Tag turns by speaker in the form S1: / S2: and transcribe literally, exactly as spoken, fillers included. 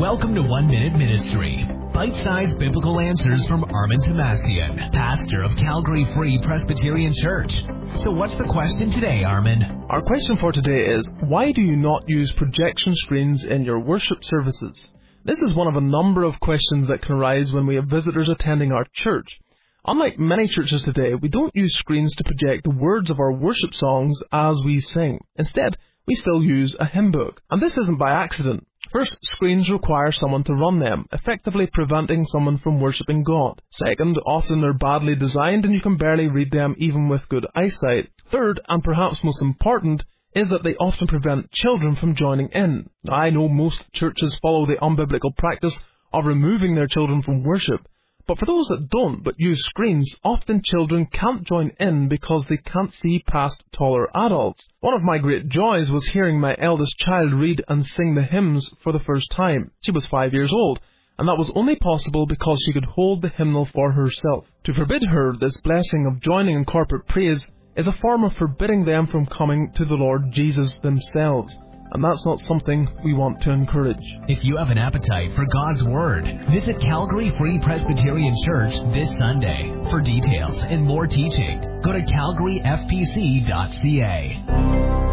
S1: Welcome to One Minute Ministry. Bite-sized biblical answers from Armin Tomasian, pastor of Calgary Free Presbyterian Church. So what's the question today, Armin?
S2: Our question for today is, why do you not use projection screens in your worship services? This is one of a number of questions that can arise when we have visitors attending our church. Unlike many churches today, we don't use screens to project the words of our worship songs as we sing. Instead, we still use a hymn book. And this isn't by accident. First, screens require someone to run them, effectively preventing someone from worshipping God. Second, often they're badly designed and you can barely read them even with good eyesight. Third, and perhaps most important, is that they often prevent children from joining in. Now, I know most churches follow the unbiblical practice of removing their children from worship, but for those that don't but use screens, often children can't join in because they can't see past taller adults. One of my great joys was hearing my eldest child read and sing the hymns for the first time. She was five years old, and that was only possible because she could hold the hymnal for herself. To forbid her this blessing of joining in corporate praise is a form of forbidding them from coming to the Lord Jesus themselves. And that's not something we want to encourage.
S1: If you have an appetite for God's Word, visit Calgary Free Presbyterian Church this Sunday. For details and more teaching, go to calgary f p c dot c a.